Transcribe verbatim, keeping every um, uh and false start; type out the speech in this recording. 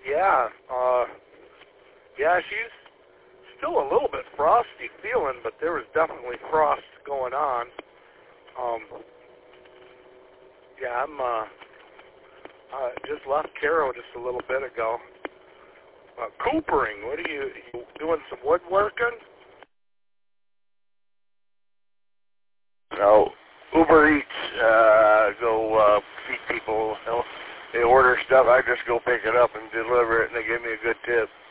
Yeah, uh, yeah, she's still a little bit frosty feeling, but there was definitely frost going on. Um, yeah, I'm, uh, uh, just left Caro just a little bit ago. Uh, coopering, what are you, you doing some woodworking? No, Uber Eats, uh, go, uh, feed people, you know, they order stuff, I just go pick it up and deliver it, and they give me a good tip.